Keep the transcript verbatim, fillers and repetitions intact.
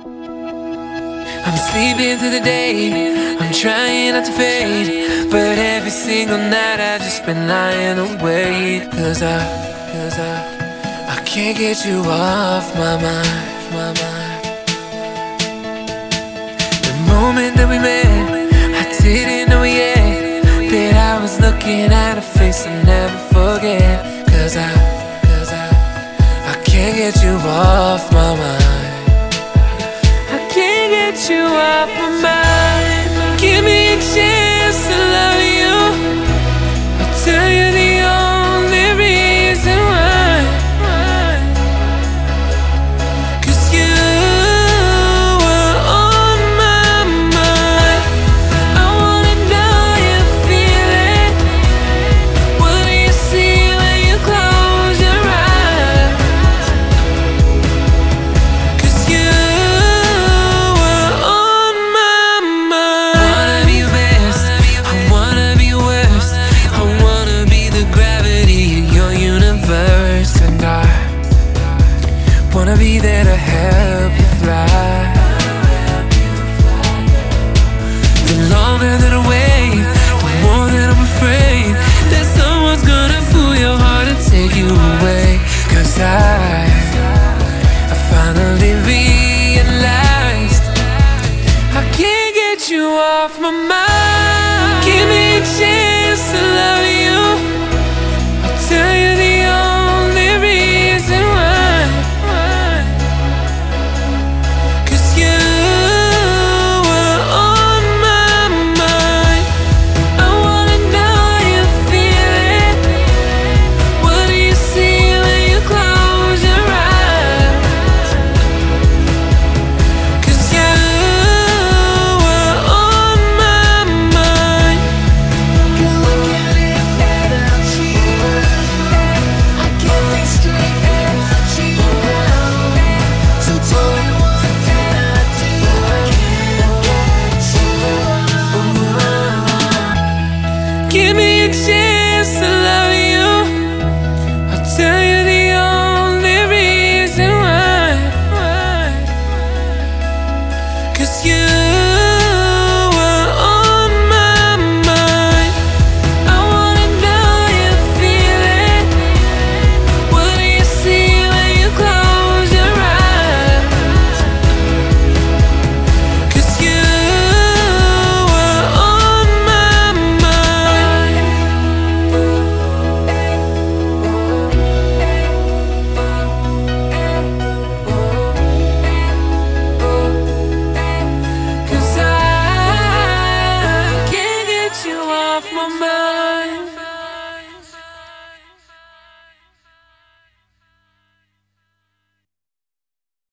I'm sleeping through the day, I'm trying not to fade, but every single night I've just been lying awake. Cause I, cause I, I can't get you off my mind, my mind. The moment that we met, I didn't know yet that I was looking at a face I'll never forget. Cause I, cause I, I can't get you off my mind. Can't get you off my mind. Give me a chance to love you. I'll tell you the only reason why. Cause you were on my mind. I wanna know you feel it. What do you see when you close your eyes? Cause you wanna be there to help you fly. The longer that I wait, the more that I'm afraid that someone's gonna fool your heart and take you away. Cause I, I finally realized I can't get you off my mind. Give me a chance to love you. I'll tell you the only reason why. Give me a chance to love you. I'll tell you the only reason why. Cause you were on my mind. I wanna know you feel it. What do you see when you close your eyes? Cause you off my mind.